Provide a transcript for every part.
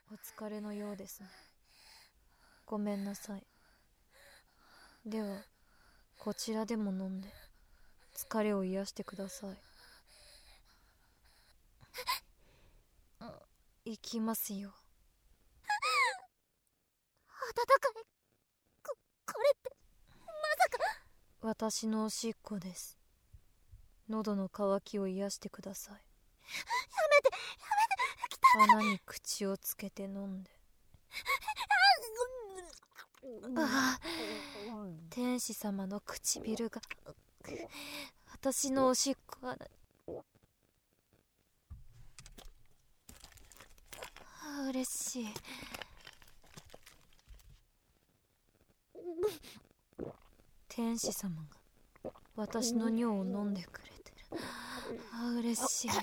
お疲れのようですね。ごめんなさい。ではこちらでも飲んで疲れを癒してください。行きますよ。 温かい。これってまさか。 私のおしっこです。喉の渇きを癒してください。やめて汚い。穴に口をつけて飲んで。天使様の唇が私のおしっこ穴に。嬉しい。天使様が私の尿を飲んでくれてる。嬉しい。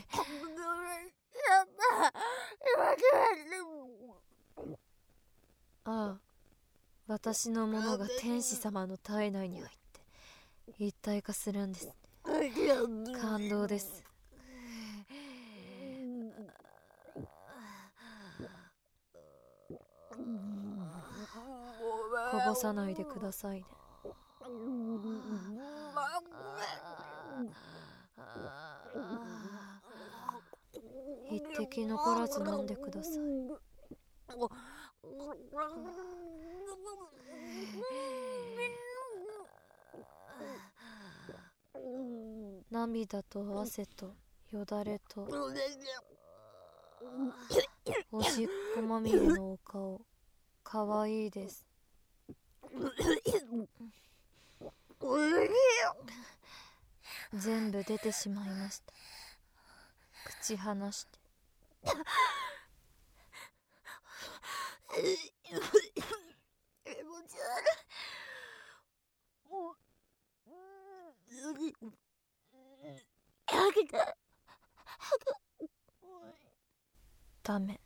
ああ、私のものが天使様の体内に入って一体化するんですね。感動です。こぼさないでくださいね。一滴残らず飲んでください。涙と汗とよだれとおしっこまみれのお顔、かわいいです。全部出てしまいました。口離して。ダメ。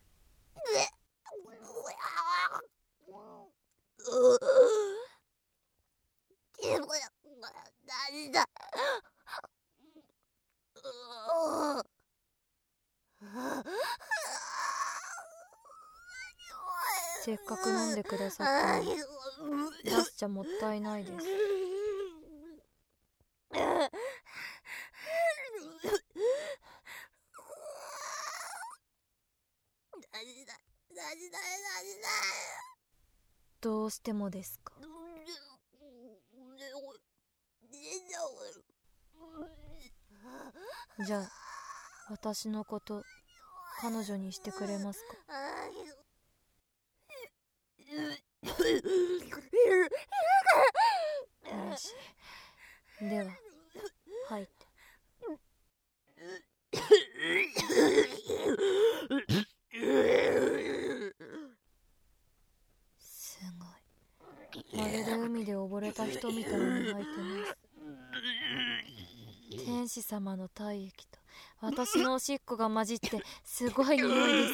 せっかく飲んでくださったのに出しちゃもったいないです。どうしてもですか？じゃあ私のこと彼女にしてくれますか？嬉しい。では入って。すごい。まるで海で溺れた人みたいに入ってます。天使様の体液と私のおしっこが混じってすごい匂いです。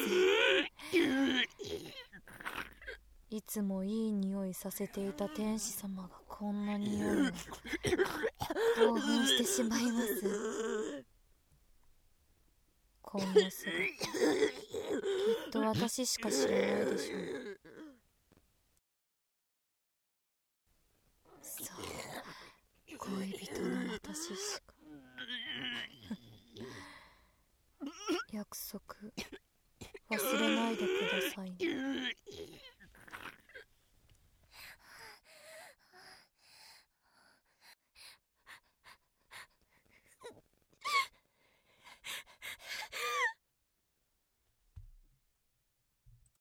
いつもいい匂いさせていた天使様がこんな匂いなのか興奮してしまいます。こんな姿きっと私しか知らないでしょう。